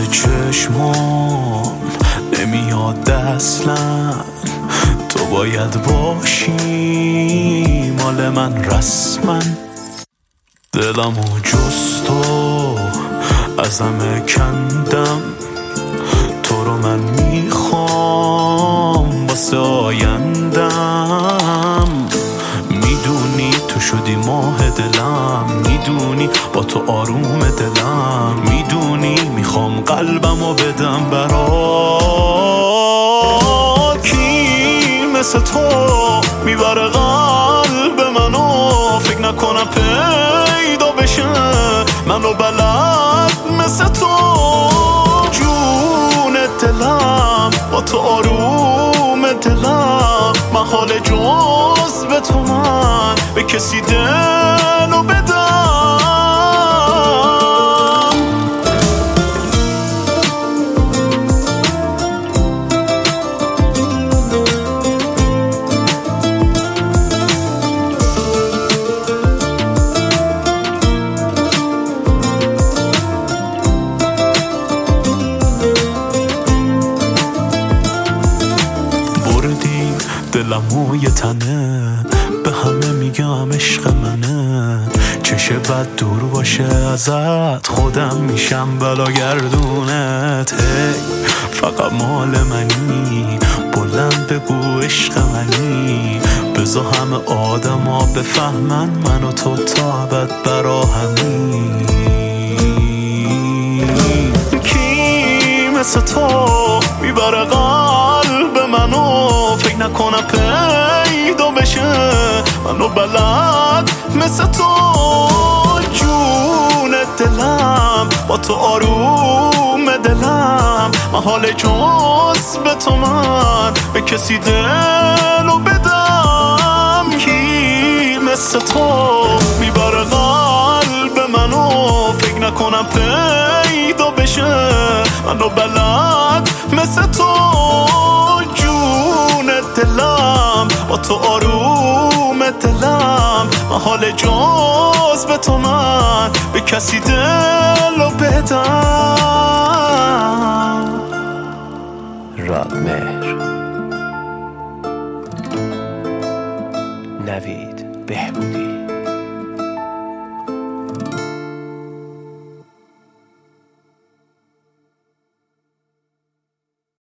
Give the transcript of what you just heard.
چشمام نمیاد اصلا، تو باید باشی مال من رسما. دلمو جز تو از همه کندم، تو رو من میخوام واسه آیندم. میدونی تو شدی ماه دلم، میدونی با تو آروم دلم، میدونی میخوام قلبمو بدم برات. کی مثل تو میبره قلب منو، فکر نکنم پیدا بشه منو بلد مثل تو. جون دلم با تو آروم دلم، من حال جز به تو من به کسی دلو بدم. دلمو یه تنه به همه میگم عشق منه، چشه بد دور باشه ازت خودم میشم بلاگردونت. هی فقط مال منی، بلند بگو عشق منی، بذار همه آدما بفهمن من و تو تا ابد برا همین. کی مثل تو میبره قلب منو، فکر نکنم پیدا بشه منو بلد مثل تو. جون دلم با تو آروم دلم، من حال جز به تو من به کسی دلو بدم. کی مثل تو میبره قلب منو، فکر نکنم پیدا بشه منو بلد مثل تو. دلم با تو آروم دلم، من حال جز به تو من به کسی دلو بدم. رادمهر، نوید بهبودی.